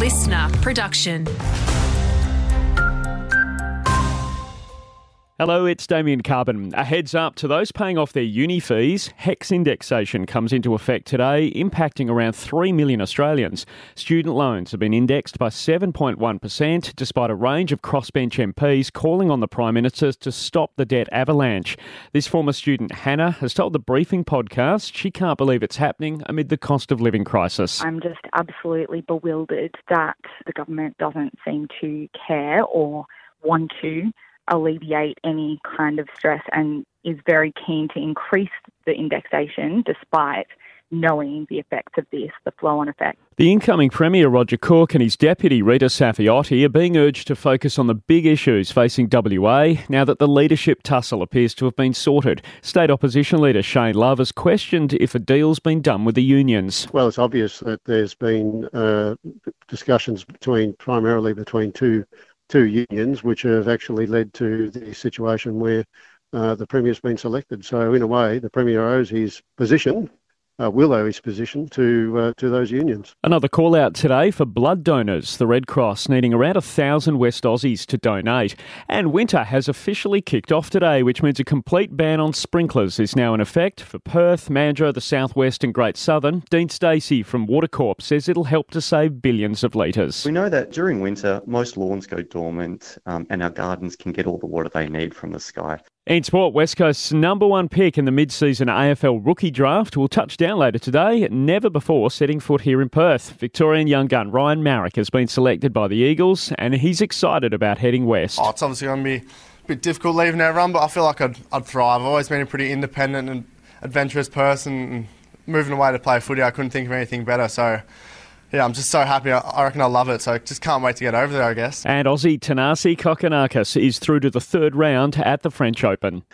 listener production. Hello, it's Damien Carbon. A heads up to those paying off their uni fees. HECS indexation comes into effect today, impacting around 3 million Australians. Student loans have been indexed by 7.1%, despite a range of crossbench MPs calling on the Prime Minister to stop the debt avalanche. This former student, Hannah, has told the Briefing podcast she can't believe it's happening amid the cost of living crisis. I'm just absolutely bewildered that the government doesn't seem to care or want to alleviate any kind of stress and is very keen to increase the indexation despite knowing the effects of this, the flow-on effect. The incoming Premier Roger Cook and his deputy Rita Saffioti are being urged to focus on the big issues facing WA now that the leadership tussle appears to have been sorted. State Opposition Leader Shane Love has questioned if a deal's been done with the unions. Well, it's obvious that there's been discussions primarily between two unions, which have actually led to the situation where the Premier's been selected. So in a way, the Premier owes his position, will owe his position to those unions. Another call out today for blood donors. The Red Cross needing around 1,000 West Aussies to donate. And winter has officially kicked off today, which means a complete ban on sprinklers is now in effect for Perth, Mandurah, the Southwest and Great Southern. Dean Stacey from Watercorp says it'll help to save billions of litres. We know that during winter, most lawns go dormant and our gardens can get all the water they need from the sky. In sport, West Coast's number one pick in the mid-season AFL rookie draft will touch down later today, never before setting foot here in Perth. Victorian young gun Ryan Marrick has been selected by the Eagles and he's excited about heading west. It's obviously going to be a bit difficult leaving everyone, but I feel like I'd thrive. I've always been a pretty independent and adventurous person, and moving away to play footy, I couldn't think of anything better, so yeah, I'm just so happy. I reckon I love it, so just can't wait to get over there, I guess. And Aussie Tanasi Kokkinakis is through to the third round at the French Open.